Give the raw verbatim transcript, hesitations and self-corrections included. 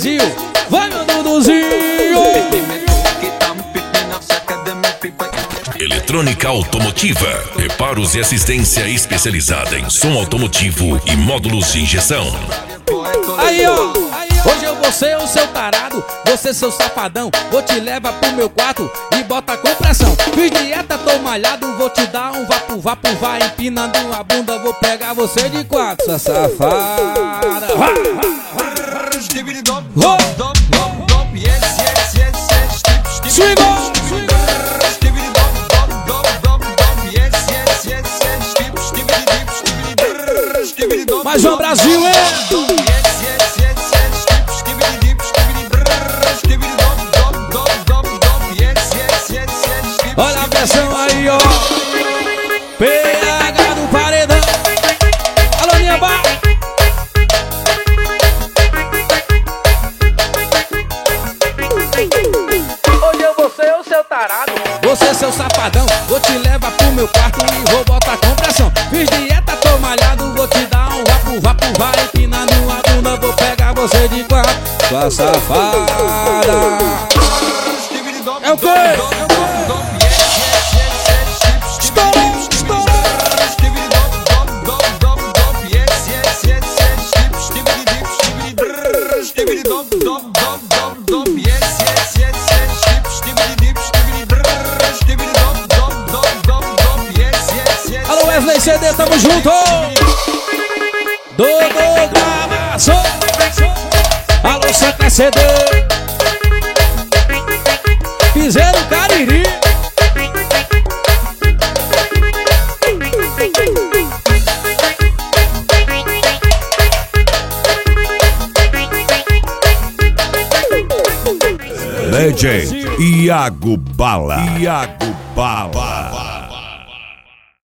Brasil. Vai, meu Duduzinho. Eletrônica automotiva, reparos e assistência especializada em som automotivo e módulos de injeção. Aí, ó, hoje eu vou ser o seu tarado, você seu safadão. Vou te levar pro meu quarto e bota com pressão. Fiz dieta, tô malhado, vou te dar um vapo, vapo, vai empinando a bunda. Vou pegar você de quatro, sua safada. Swing. Mais um Brasil, é! Olha a pressão aí, ó! P H do paredão! Alô, minha bar! Hoje eu vou ser o seu tarado, você seu safadão. Vou te levar pro meu quarto e vou botar com pressão. Fiz dieta, tô malhado, vou te dar um vapo, vapo, vai empinando a bunda. Vou pegar você de quatro, sua safada. É o quê? Estourou, estourou. Alô, Wesley C D, tamo junto! Dodô Gravação. Alô, Santa C D. Fizeram Cariri. D J Iago Bala. Iago Bala.